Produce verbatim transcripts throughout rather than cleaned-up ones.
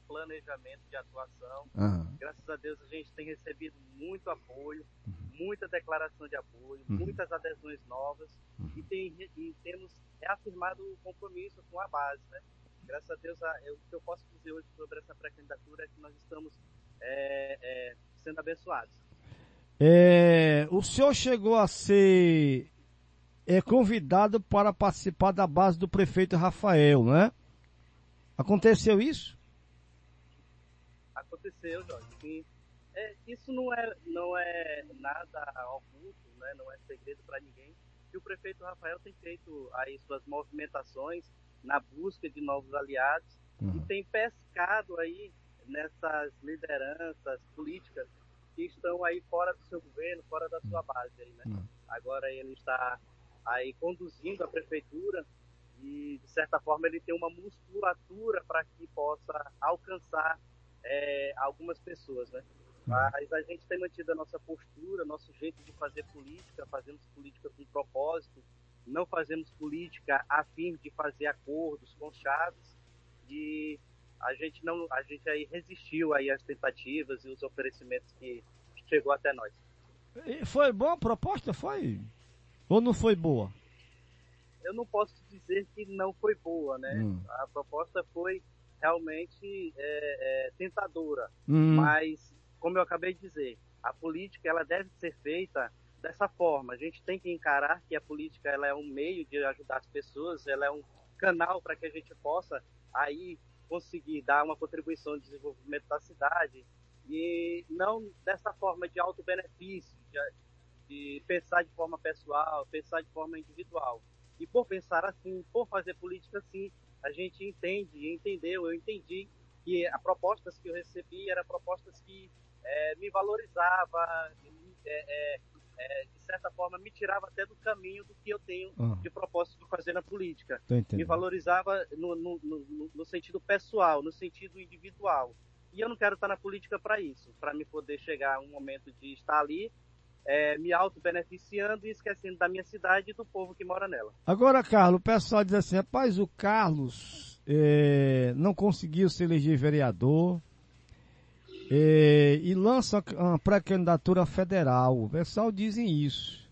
planejamento de atuação. Uhum. Graças a Deus a gente tem recebido muito apoio, uhum. muita declaração de apoio, uhum. muitas adesões novas uhum. e, tem, e temos reafirmado o compromisso com a base, né? Graças a Deus, a, eu, o que eu posso dizer hoje sobre essa pré-candidatura é que nós estamos é, é, sendo abençoados. É, o senhor chegou a ser é, convidado para participar da base do prefeito Rafael, né? Aconteceu isso? Aconteceu, Jorge. Sim. É, isso não é, não é nada oculto, né? Não é segredo para ninguém. E o prefeito Rafael tem feito aí suas movimentações na busca de novos aliados uhum. e tem pescado aí nessas lideranças políticas que estão aí fora do seu governo, fora da sua base aí, né? Uhum. Agora ele está aí conduzindo a prefeitura e, de certa forma, ele tem uma musculatura para que possa alcançar é, algumas pessoas, né? Uhum. Mas a gente tem mantido a nossa postura, nosso jeito de fazer política, fazemos política com propósito, não fazemos política a fim de fazer acordos com chaves e a gente não, a gente aí resistiu aí às tentativas e os oferecimentos que chegou até nós. E foi boa a proposta, foi? Ou não foi boa? Eu não posso dizer que não foi boa, né? Hum. A proposta foi realmente é, é, tentadora, hum. mas, como eu acabei de dizer, a política ela deve ser feita dessa forma. A gente tem que encarar que a política ela é um meio de ajudar as pessoas, ela é um canal para que a gente possa aí conseguir dar uma contribuição no desenvolvimento da cidade e não dessa forma de auto-benefício, de, de pensar de forma pessoal, pensar de forma individual. E por pensar assim, por fazer política assim, a gente entende, entendeu, eu entendi que as propostas que eu recebi eram propostas que é, me valorizava, é, é, é, de certa forma me tirava até do caminho do que eu tenho uhum. de propósito de fazer na política. Me valorizava no, no, no, no sentido pessoal, no sentido individual. E eu não quero estar na política para isso, para me poder chegar a um momento de estar ali, É, me auto-beneficiando e esquecendo da minha cidade e do povo que mora nela. Agora, Carlos, o pessoal diz assim, rapaz, o Carlos é, não conseguiu se eleger vereador é, e lança uma pré-candidatura federal. O pessoal dizem isso.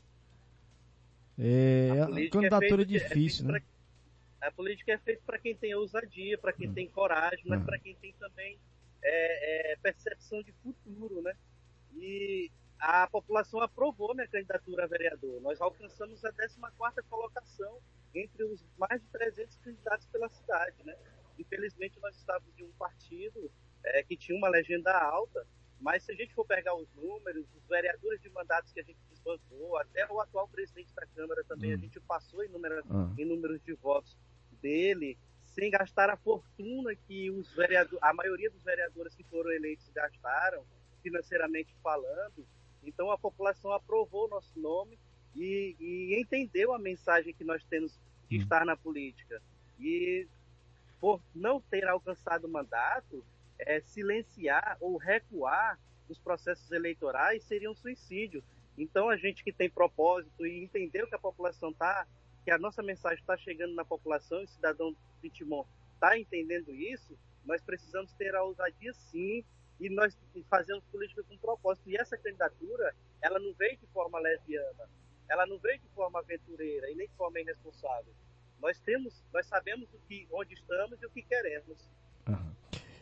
É, a, a candidatura é, feito, é difícil, é né? Pra, a política é feita para quem tem ousadia, para quem hum. tem coragem, mas hum. para quem tem também é, é, percepção de futuro, né? E a população aprovou minha candidatura a vereador. Nós alcançamos a décima quarta colocação entre os mais de trezentos candidatos pela cidade, né? Infelizmente, nós estávamos em um partido é, que tinha uma legenda alta, mas se a gente for pegar os números, os vereadores de mandatos que a gente desbancou, até o atual presidente da Câmara também, hum. a gente passou em, número, hum. em números de votos dele, sem gastar a fortuna que os vereadores, a maioria dos vereadores que foram eleitos gastaram, financeiramente falando. Então a população aprovou o nosso nome e, e entendeu a mensagem que nós temos de estar na política. E por não ter alcançado o mandato, é, silenciar ou recuar os processos eleitorais seria um suicídio. Então a gente que tem propósito e entendeu que a população está, que a nossa mensagem está chegando na população, e o cidadão de Timon está entendendo isso, nós precisamos ter a ousadia sim, e nós fazemos política com propósito. E essa candidatura, ela não veio de forma leviana, ela não veio de forma aventureira e nem de forma irresponsável. Nós temos, nós sabemos o que, onde estamos e o que queremos. Uhum.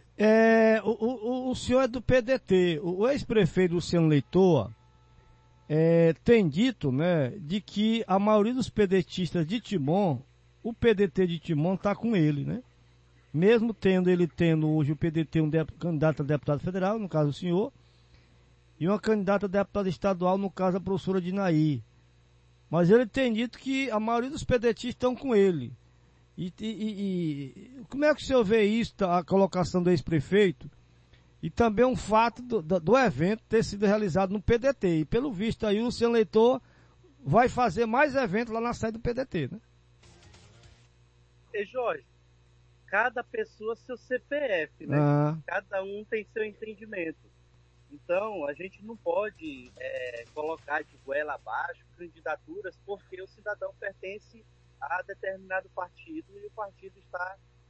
É, o, o, o senhor é do P D T, o ex-prefeito Luciano Leitoa é, tem dito, né, de que a maioria dos pedetistas de Timon, o P D T de Timon está com ele, né? Mesmo tendo ele tendo hoje o P D T um de, candidato a deputado federal, no caso o senhor, e uma candidata a deputada estadual, no caso a professora Dinaí. Mas ele tem dito que a maioria dos pedetistas estão com ele. E, e, e como é que o senhor vê isso, a colocação do ex-prefeito? E também um fato do, do, do evento ter sido realizado no P D T. E pelo visto aí o Luciano Leitoa vai fazer mais eventos lá na sede do P D T, né? E Jorge, cada pessoa seu C P F, né? Ah. Cada um tem seu entendimento. Então, a gente não pode é, colocar de goela abaixo candidaturas porque o cidadão pertence a determinado partido e o partido está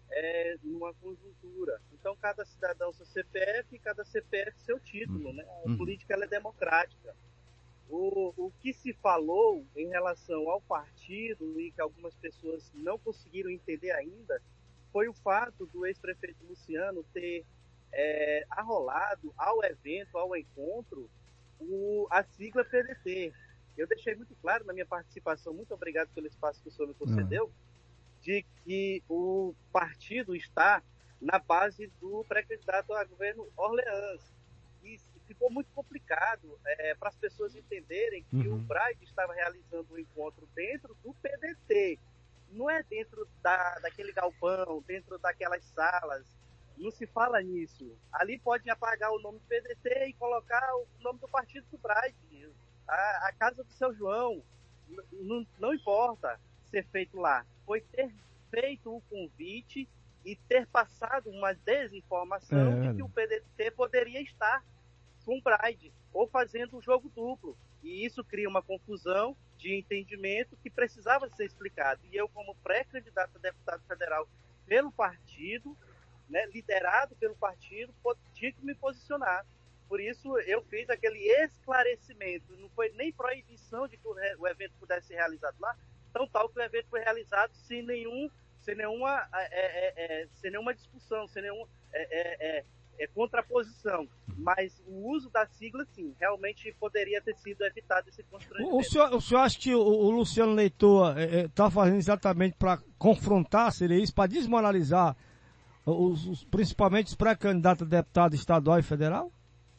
é, numa conjuntura. Então, cada cidadão seu C P F e cada C P F seu título, né? A política ela é democrática. O, o que se falou em relação ao partido e que algumas pessoas não conseguiram entender ainda foi o fato do ex-prefeito Luciano ter é, arrolado ao evento, ao encontro, o, a sigla P D T. Eu deixei muito claro na minha participação, muito obrigado pelo espaço que o senhor me concedeu, uhum. de que o partido está na base do pré-candidato a governo Orleans. E ficou muito complicado é, para as pessoas entenderem que uhum. o Braide estava realizando um encontro dentro do P D T. Não é dentro da, daquele galpão, dentro daquelas salas. Não se fala nisso. Ali pode apagar o nome do P D T e colocar o nome do partido do Braide. A, a casa do seu João. Não, não importa ser feito lá. Foi ter feito o convite e ter passado uma desinformação é, de que o P D T poderia estar com o Braide ou fazendo um jogo duplo. E isso cria uma confusão de entendimento que precisava ser explicado. E eu, como pré-candidato a deputado federal pelo partido, né, liderado pelo partido, tinha que me posicionar. Por isso, eu fiz aquele esclarecimento. Não foi nem proibição de que o evento pudesse ser realizado lá, tão tal que o evento foi realizado sem, nenhum, sem, nenhuma, é, é, é, sem nenhuma discussão, sem nenhuma é, é, é, é, contraposição. Mas o uso da sigla, sim, realmente poderia ter sido evitado esse constrangimento. O senhor, o senhor acha que o, o Luciano Leitor está é, é, fazendo exatamente para confrontar, seria isso, para desmoralizar os, os, principalmente os pré-candidatos a deputado estadual e federal?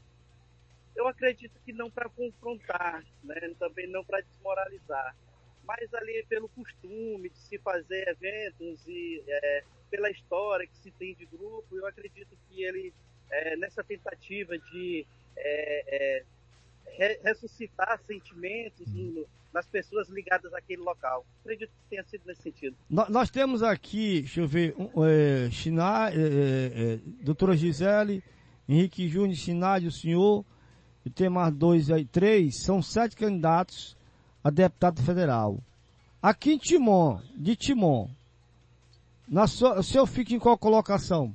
Eu acredito que não para confrontar, né? Também não para desmoralizar, mas ali pelo costume de se fazer eventos e é, pela história que se tem de grupo, eu acredito que ele, é, nessa tentativa de é, é, re ressuscitar sentimentos no, nas pessoas ligadas àquele local, acredito que tenha sido nesse sentido. Nós, nós temos aqui, deixa eu ver, um, é, Chinai, é, é, doutora Gisele, Henrique Júnior, Chinai, o senhor... E tem mais dois aí, três, são sete candidatos a deputado federal. Aqui em Timon, de Timon, na sua, o senhor fica em qual colocação?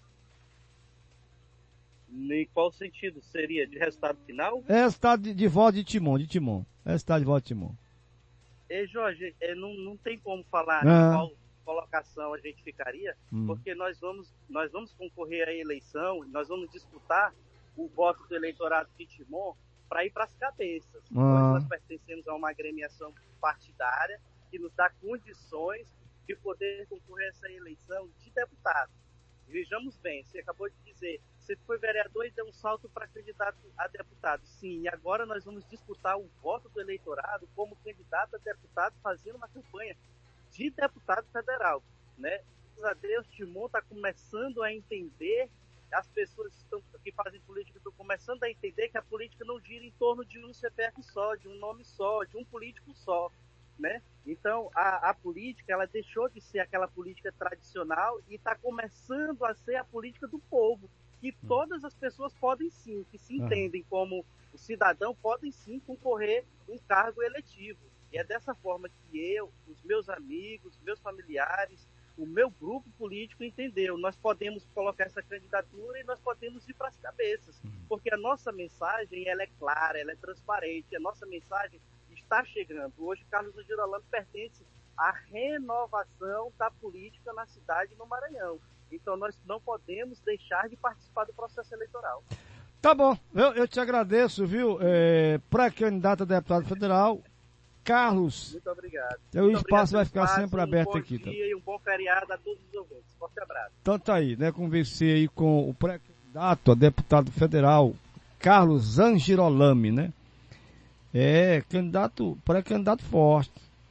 Em qual sentido? Seria de resultado final? É resultado de, de voto de Timon, de Timon. É resultado de voto de Timon. E Jorge, é, não, não tem como falar ah. em qual colocação a gente ficaria, hum. porque nós vamos, nós vamos concorrer à eleição, nós vamos disputar o voto do eleitorado de Timon para ir para as cabeças. Ah. Nós pertencemos a uma agremiação partidária que nos dá condições de poder concorrer a essa eleição de deputado. Vejamos bem, você acabou de dizer, você foi vereador e deu um salto para candidato a deputado. Sim, e agora nós vamos disputar o voto do eleitorado como candidato a deputado fazendo uma campanha de deputado federal, né? Graças a Deus, Timon está começando a entender, as pessoas que, estão, que fazem política estão começando a entender que a política não gira em torno de um C P F só, de um nome só, de um político só, né? Então, a, a política, ela deixou de ser aquela política tradicional e está começando a ser a política do povo, que todas as pessoas podem sim, que se entendem como o cidadão, podem sim concorrer um cargo eletivo. E é dessa forma que eu, os meus amigos, meus familiares, o meu grupo político entendeu. Nós podemos colocar essa candidatura e nós podemos ir para as cabeças, porque a nossa mensagem ela é clara, ela é transparente, a nossa mensagem está chegando. Hoje, Carlos Girolamo pertence à renovação da política na cidade e no Maranhão. Então, nós não podemos deixar de participar do processo eleitoral. Tá bom, eu, eu te agradeço, viu? É, pré-candidato a deputado federal, Carlos. Muito obrigado. O Muito espaço vai ficar espaço, sempre aberto um bom aqui. Dia Tá? E um bom feriado a todos os ouvintes. Forte abraço. Então tá aí, né? Conversei aí com o pré-candidato a deputado federal, Carlos Angirolami, né? É, candidato, pré-candidato forte.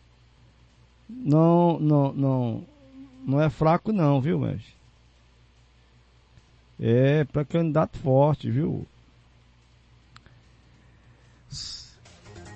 Não, não, não, não é fraco não, viu, mestre? É, pré-candidato forte, viu?